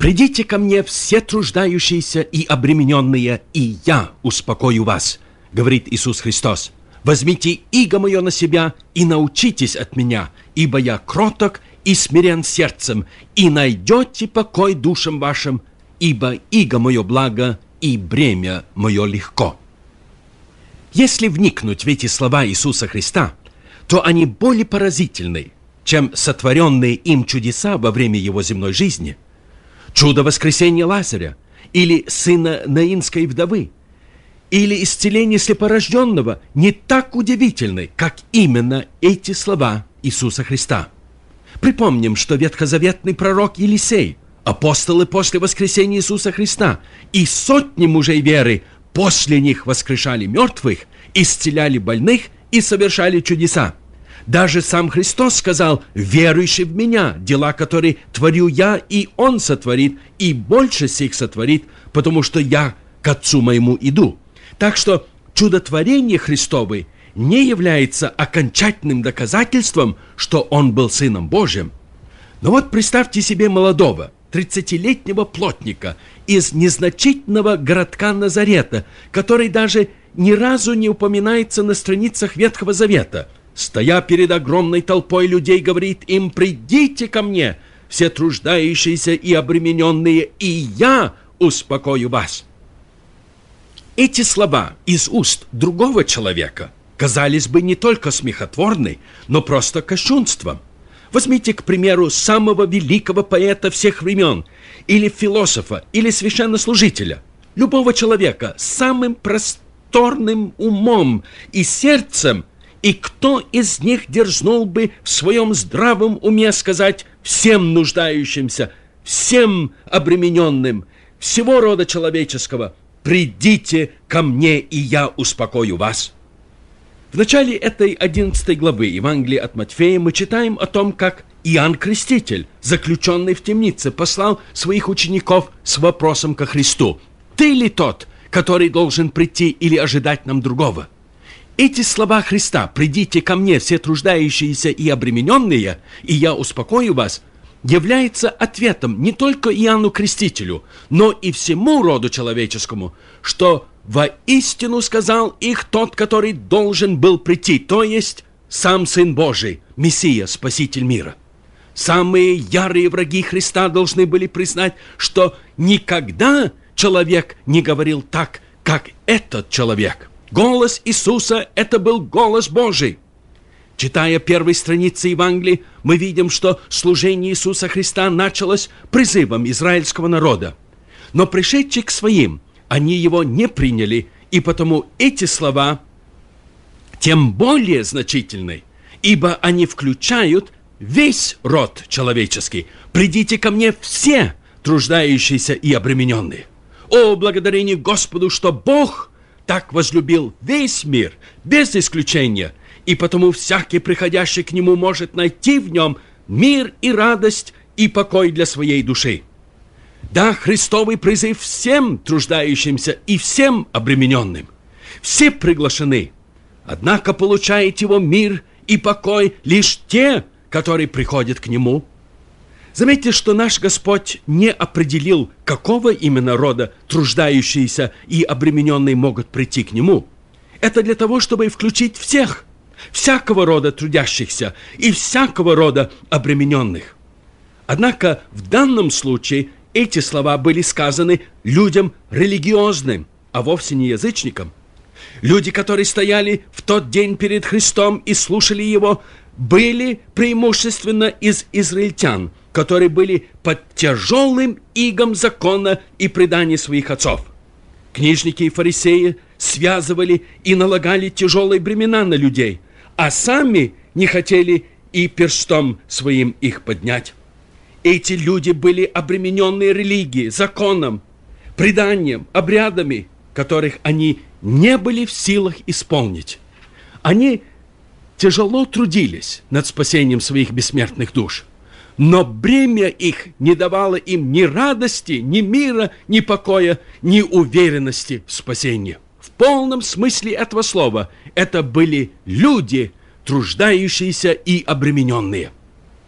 «Придите ко мне все труждающиеся и обремененные, и я успокою вас», говорит Иисус Христос. «Возьмите иго мое на себя и научитесь от меня, ибо я кроток и смирен сердцем, и найдете покой душам вашим, ибо иго мое благо и бремя мое легко». Если вникнуть в эти слова Иисуса Христа, то они более поразительны, чем сотворенные им чудеса во время его земной жизни. Чудо воскресения Лазаря, или сына Наинской вдовы, или исцеление слепорожденного не так удивительны, как именно эти слова Иисуса Христа. Припомним, что ветхозаветный пророк Елисей, апостолы после воскресения Иисуса Христа и сотни мужей веры после них воскрешали мертвых, исцеляли больных и совершали чудеса. Даже сам Христос сказал: «Верующий в Меня, дела, которые творю Я, и Он сотворит, и больше сих сотворит, потому что Я к Отцу Моему иду». Так что чудотворение Христовы не является окончательным доказательством, что Он был Сыном Божьим. Но вот представьте себе молодого, 30-летнего плотника из незначительного городка Назарета, который даже ни разу не упоминается на страницах Ветхого Завета, стоя перед огромной толпой людей, говорит им: «Придите ко мне, все труждающиеся и обремененные, и я успокою вас». Эти слова из уст другого человека казались бы не только смехотворны, но просто кощунством. Возьмите, к примеру, самого великого поэта всех времен, или философа, или священнослужителя, любого человека с самым просторным умом и сердцем, и кто из них дерзнул бы в своем здравом уме сказать всем нуждающимся, всем обремененным, всего рода человеческого: «Придите ко мне, и я успокою вас»? В начале этой 11 главы Евангелия от Матфея мы читаем о том, как Иоанн Креститель, заключенный в темнице, послал своих учеников с вопросом ко Христу: «Ты ли тот, который должен прийти, или ожидать нам другого?» Эти слова Христа: «Придите ко мне, все труждающиеся и обремененные, и я успокою вас», является ответом не только Иоанну Крестителю, но и всему роду человеческому, что воистину сказал их тот, который должен был прийти, то есть сам Сын Божий, Мессия, Спаситель мира. Самые ярые враги Христа должны были признать, что никогда человек не говорил так, как этот человек. Голос Иисуса – это был голос Божий. Читая первые страницы Евангелия, мы видим, что служение Иисуса Христа началось призывом израильского народа. Но пришедшие к своим, они его не приняли, и потому эти слова тем более значительны, ибо они включают весь род человеческий. «Придите ко мне все труждающиеся и обремененные». О, благодарение Господу, что Бог так возлюбил весь мир, без исключения, и потому всякий, приходящий к Нему, может найти в Нем мир и радость и покой для своей души. Да, Христовый призыв всем труждающимся и всем обремененным. Все приглашены, однако получает его мир и покой лишь те, которые приходят к Нему. Заметьте, что наш Господь не определил, какого именно рода труждающиеся и обремененные могут прийти к Нему. Это для того, чтобы включить всех, всякого рода трудящихся и всякого рода обремененных. Однако в данном случае эти слова были сказаны людям религиозным, а вовсе не язычникам. Люди, которые стояли в тот день перед Христом и слушали Его, были преимущественно из израильтян, которые были под тяжелым игом закона и преданий своих отцов. Книжники и фарисеи связывали и налагали тяжелые бремена на людей, а сами не хотели и перстом своим их поднять. Эти люди были обремененные религией, законом, преданием, обрядами, которых они не были в силах исполнить. Они тяжело трудились над спасением своих бессмертных душ, но бремя их не давало им ни радости, ни мира, ни покоя, ни уверенности в спасении. В полном смысле этого слова это были люди, труждающиеся и обремененные.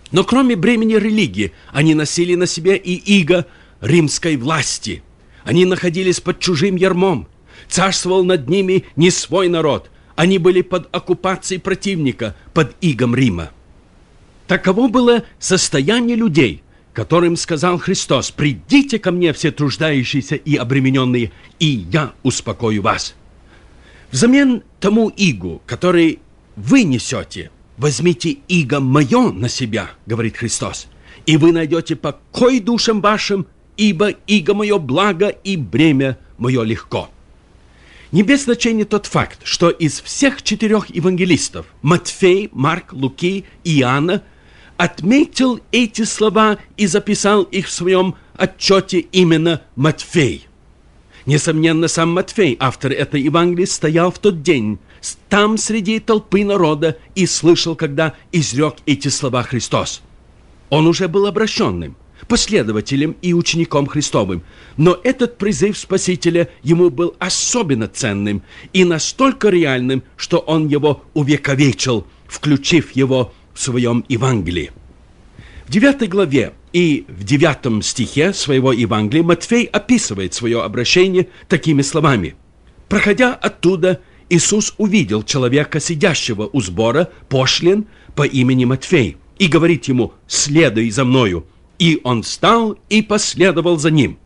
Но кроме бремени религии, они носили на себе и иго римской власти. Они находились под чужим ярмом. Царствовал над ними не свой народ. Они были под оккупацией противника, под игом Рима. Таково было состояние людей, которым сказал Христос: «Придите ко мне, все труждающиеся и обремененные, и я успокою вас». Взамен тому игу, который вы несете, возьмите иго мое на себя, говорит Христос, и вы найдете покой душам вашим, ибо иго мое благо и бремя мое легко. Не без значения тот факт, что из всех 4 евангелистов Матфей, Марк, Луки и Иоанна отметил эти слова и записал их в своем отчете именно Матфей. Несомненно, сам Матфей, автор этой Евангелии, стоял в тот день там среди толпы народа и слышал, когда изрек эти слова Христос. Он уже был обращенным, последователем и учеником Христовым, но этот призыв Спасителя ему был особенно ценным и настолько реальным, что он его увековечил, включив его в своем Евангелии. В 9 главе и в 9 стихе своего Евангелия Матфей описывает свое обращение такими словами. «Проходя оттуда, Иисус увидел человека, сидящего у сбора пошлин по имени Матфей, и говорит ему: „Следуй за мною“. И он встал и последовал за ним».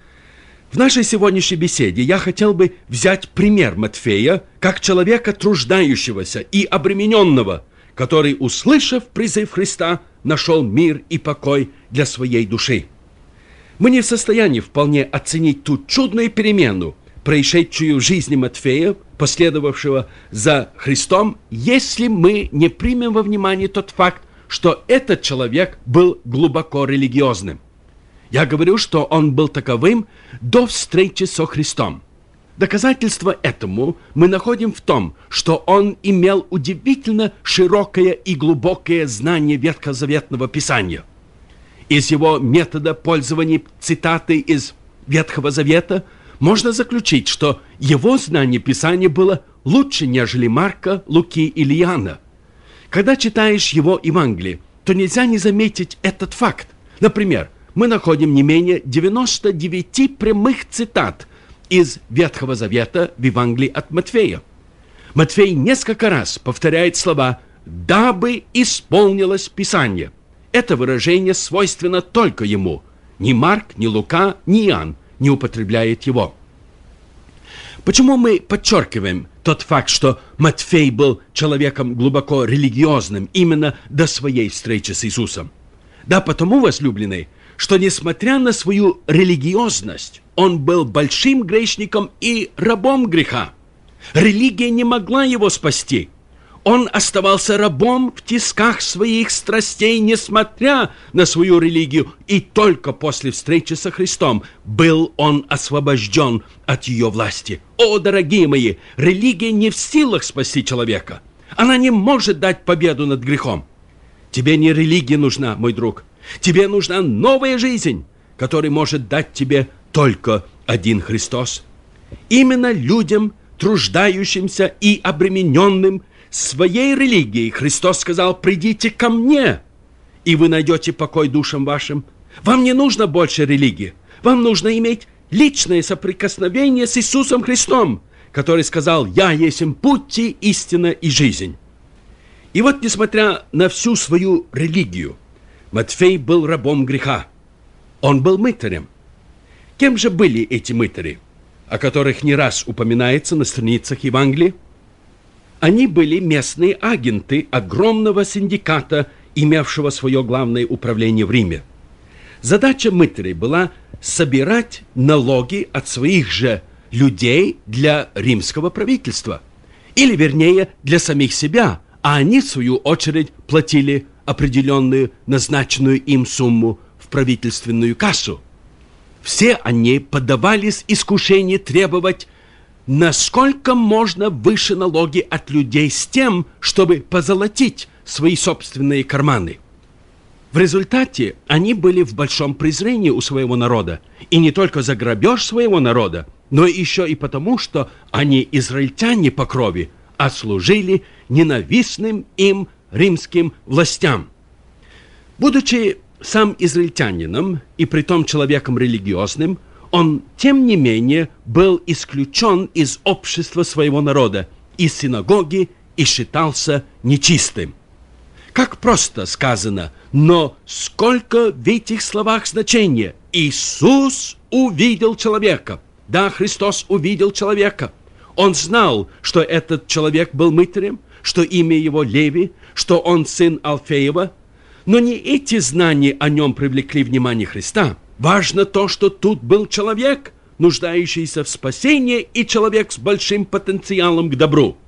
В нашей сегодняшней беседе я хотел бы взять пример Матфея как человека труждающегося и обремененного, который, услышав призыв Христа, нашел мир и покой для своей души. Мы не в состоянии вполне оценить ту чудную перемену, происшедшую в жизни Матфея, последовавшего за Христом, если мы не примем во внимание тот факт, что этот человек был глубоко религиозным. Я говорю, что он был таковым до встречи со Христом. Доказательство этому мы находим в том, что он имел удивительно широкое и глубокое знание Ветхозаветного Писания. Из его метода пользования цитатой из Ветхого Завета можно заключить, что его знание Писания было лучше, нежели Марка, Луки или Иоанна. Когда читаешь его Евангелие, то нельзя не заметить этот факт. Например, мы находим не менее 99 прямых цитат из Ветхого Завета в Евангелии от Матфея. Матфей несколько раз повторяет слова «дабы исполнилось Писание». Это выражение свойственно только ему. Ни Марк, ни Лука, ни Иоанн не употребляет его. Почему мы подчеркиваем тот факт, что Матфей был человеком глубоко религиозным именно до своей встречи с Иисусом? Да потому, возлюбленные, что, несмотря на свою религиозность, он был большим грешником и рабом греха. Религия не могла его спасти. Он оставался рабом в тисках своих страстей, несмотря на свою религию, и только после встречи со Христом был он освобожден от ее власти. О, дорогие мои, религия не в силах спасти человека. Она не может дать победу над грехом. Тебе не религия нужна, мой друг. Тебе нужна новая жизнь, которую может дать тебе только один Христос. Именно людям, труждающимся и обремененным своей религией, Христос сказал: «Придите ко мне, и вы найдете покой душам вашим». Вам не нужно больше религии. Вам нужно иметь личное соприкосновение с Иисусом Христом, который сказал: «Я есть путь, истина и жизнь». И вот, несмотря на всю свою религию, Матфей был рабом греха. Он был мытарем. Кем же были эти мытари, о которых не раз упоминается на страницах Евангелия? Они были местные агенты огромного синдиката, имевшего свое главное управление в Риме. Задача мытарей была собирать налоги от своих же людей для римского правительства, или, вернее, для самих себя, а они, в свою очередь, платили определенную назначенную им сумму в правительственную кассу. Все они поддавались искушению требовать насколько можно выше налоги от людей с тем, чтобы позолотить свои собственные карманы. В результате они были в большом презрении у своего народа, и не только за грабеж своего народа, но еще и потому, что они израильтяне по крови, а служили ненавистным им римским властям. Будучи сам израильтянином и притом человеком религиозным, он, тем не менее, был исключен из общества своего народа, из синагоги и считался нечистым. Как просто сказано, но сколько в этих словах значения. Иисус увидел человека. Да, Христос увидел человека. Он знал, что этот человек был мытарем, что имя его Леви, что он сын Алфеева. Но не эти знания о нем привлекли внимание Христа. Важно то, что тут был человек, нуждающийся в спасении, и человек с большим потенциалом к добру.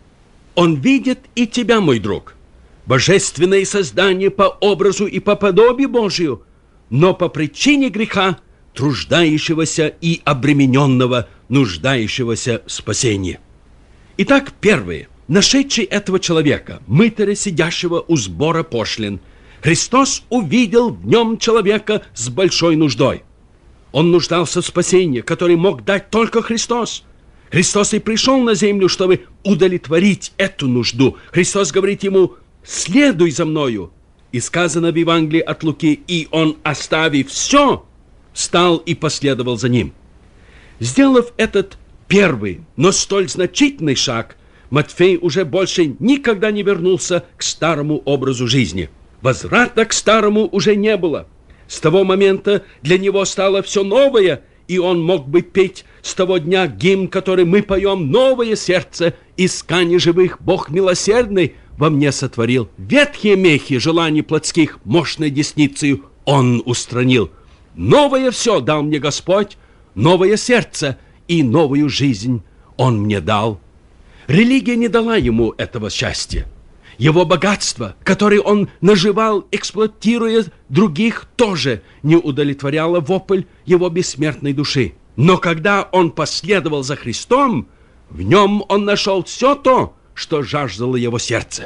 Он видит и тебя, мой друг. Божественное создание по образу и по подобию Божию, но по причине греха труждающегося и обремененного, нуждающегося в спасении. Итак, первое. Нашедший этого человека, мытаря, сидящего у сбора пошлин, Христос увидел в нем человека с большой нуждой. Он нуждался в спасении, которое мог дать только Христос. Христос и пришел на землю, чтобы удовлетворить эту нужду. Христос говорит ему: «Следуй за мною». И сказано в Евангелии от Луки: «И он, оставив все, встал и последовал за ним». Сделав этот первый, но столь значительный шаг, Матфей уже больше никогда не вернулся к старому образу жизни. Возврата к старому уже не было. С того момента для него стало все новое, и он мог бы петь с того дня гимн, который мы поем: «Новое сердце, искание живых, Бог милосердный во мне сотворил. Ветхие мехи желаний плотских мощной десницею Он устранил. Новое все дал мне Господь, новое сердце и новую жизнь Он мне дал». Религия не дала ему этого счастья. Его богатство, которое он наживал, эксплуатируя других, тоже не удовлетворяло вопль его бессмертной души. Но когда он последовал за Христом, в нем он нашел все то, что жаждало его сердце.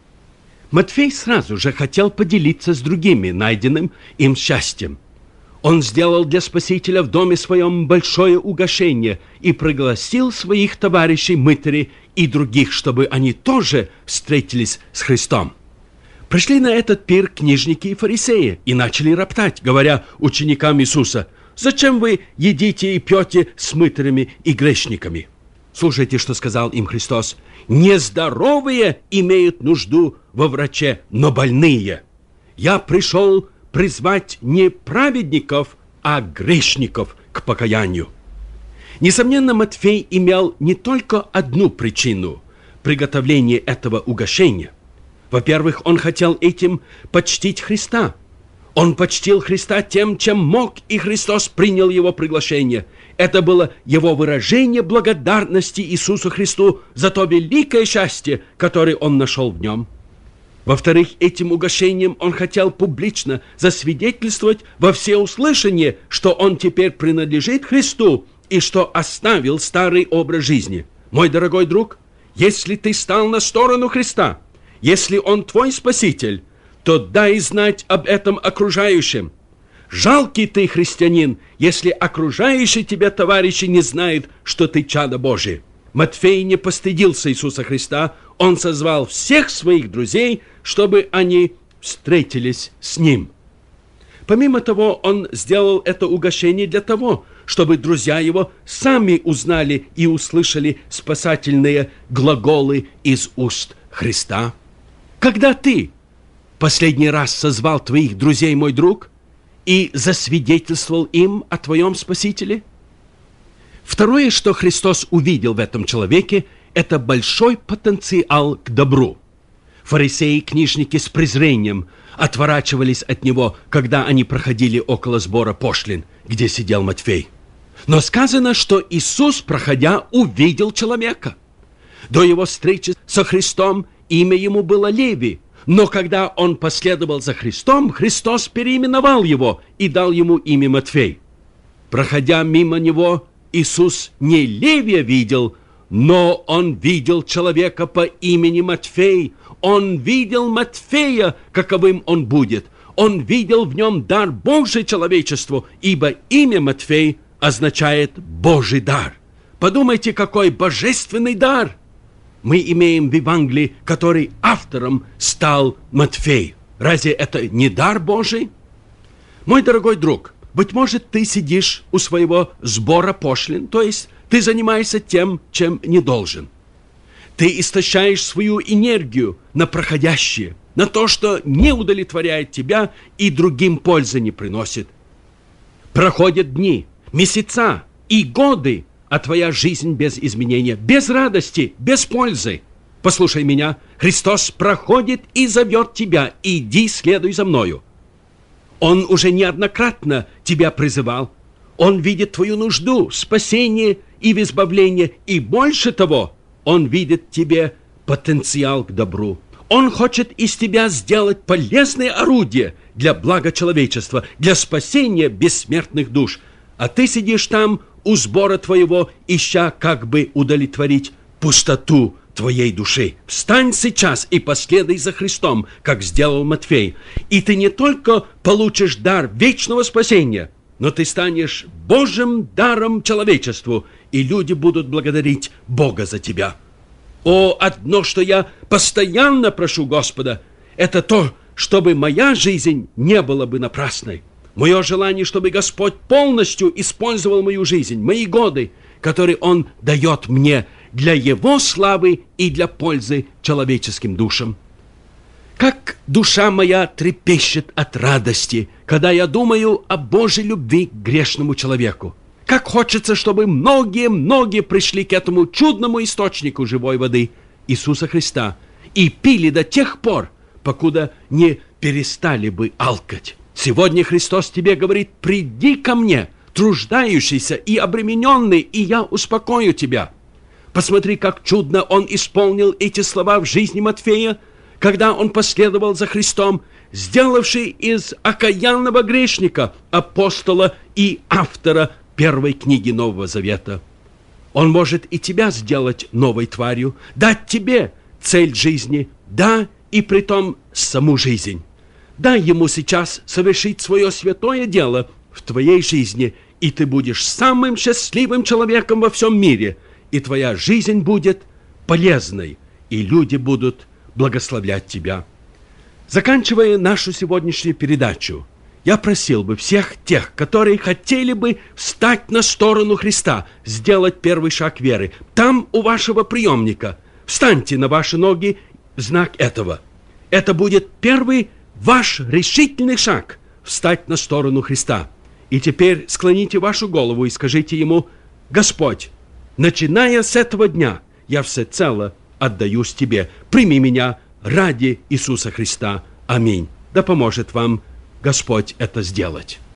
Матфей сразу же хотел поделиться с другими найденным им счастьем. Он сделал для Спасителя в доме своем большое угощение и пригласил своих товарищей мытарей и других, чтобы они тоже встретились с Христом. Пришли на этот пир книжники и фарисеи и начали роптать, говоря ученикам Иисуса: «Зачем вы едите и пьете с мытарями и грешниками?» Слушайте, что сказал им Христос: «Нездоровые имеют нужду во враче, но больные. Я пришел призвать не праведников, а грешников к покаянию». Несомненно, Матфей имел не только одну причину приготовления этого угощения. Во-первых, он хотел этим почтить Христа. Он почтил Христа тем, чем мог, и Христос принял его приглашение. Это было его выражение благодарности Иисусу Христу за то великое счастье, которое он нашел в нем. Во-вторых, этим угощением он хотел публично засвидетельствовать во всеуслышание, что он теперь принадлежит Христу и что оставил старый образ жизни. Мой дорогой друг, если ты стал на сторону Христа, если Он твой Спаситель, то дай знать об этом окружающим. Жалкий ты христианин, если окружающие тебя товарищи не знают, что ты чадо Божие. Матфей не постыдился Иисуса Христа, он созвал всех своих друзей, чтобы они встретились с Ним. Помимо того, он сделал это угощение для того, чтобы друзья его сами узнали и услышали спасательные глаголы из уст Христа. Когда ты последний раз созвал твоих друзей, мой друг, и засвидетельствовал им о твоем Спасителе? Второе, что Христос увидел в этом человеке, это большой потенциал к добру. Фарисеи и книжники с презрением отворачивались от него, когда они проходили около сбора пошлин, где сидел Матфей. Но сказано, что Иисус, проходя, увидел человека. До его встречи со Христом имя ему было Леви, но когда он последовал за Христом, Христос переименовал его и дал ему имя Матфей. Проходя мимо него, Иисус не Левия видел, но он видел человека по имени Матфей. Он видел Матфея, каковым он будет. Он видел в нем дар Божий человечеству, ибо имя Матфей означает «Божий дар». Подумайте, какой божественный дар! Мы имеем в Евангелии, который автором стал Матфей. Разве это не дар Божий? Мой дорогой друг, быть может, ты сидишь у своего сбора пошлин, то есть ты занимаешься тем, чем не должен. Ты истощаешь свою энергию на проходящее, на то, что не удовлетворяет тебя и другим пользы не приносит. Проходят дни, месяца и годы, а твоя жизнь без изменения, без радости, без пользы. Послушай меня, Христос проходит и зовет тебя: иди, следуй за мною. Он уже неоднократно тебя призывал. Он видит твою нужду в спасении и в избавлении, и больше того, Он видит в тебе потенциал к добру. Он хочет из тебя сделать полезное орудие для блага человечества, для спасения бессмертных душ. А ты сидишь там у сбора твоего, ища как бы удовлетворить пустоту твоей души. Встань сейчас и последуй за Христом, как сделал Матфей. И ты не только получишь дар вечного спасения, но ты станешь Божьим даром человечеству, и люди будут благодарить Бога за тебя. О, одно, что я постоянно прошу Господа, это то, чтобы моя жизнь не была бы напрасной. Мое желание, чтобы Господь полностью использовал мою жизнь, мои годы, которые Он дает мне для Его славы и для пользы человеческим душам. Как душа моя трепещет от радости, когда я думаю о Божьей любви к грешному человеку. Как хочется, чтобы многие пришли к этому чудному источнику живой воды Иисуса Христа и пили до тех пор, покуда не перестали бы алкать. Сегодня Христос тебе говорит: приди ко мне, труждающийся и обремененный, и я успокою тебя. Посмотри, как чудно Он исполнил эти слова в жизни Матфея, когда он последовал за Христом, сделавший из окаянного грешника апостола и автора первой книги Нового Завета. Он может и тебя сделать новой тварью, дать тебе цель жизни, да, и притом саму жизнь. Дай Ему сейчас совершить свое святое дело в твоей жизни, и ты будешь самым счастливым человеком во всем мире, и твоя жизнь будет полезной, и люди будут благословлять тебя. Заканчивая нашу сегодняшнюю передачу, я просил бы всех тех, которые хотели бы встать на сторону Христа, сделать первый шаг веры, там у вашего приемника, встаньте на ваши ноги в знак этого. Это будет первый ваш решительный шаг – встать на сторону Христа. И теперь склоните вашу голову и скажите Ему: Господь, начиная с этого дня, я всецело отдаюсь Тебе. Прими меня ради Иисуса Христа. Аминь. Да поможет вам Господь это сделать.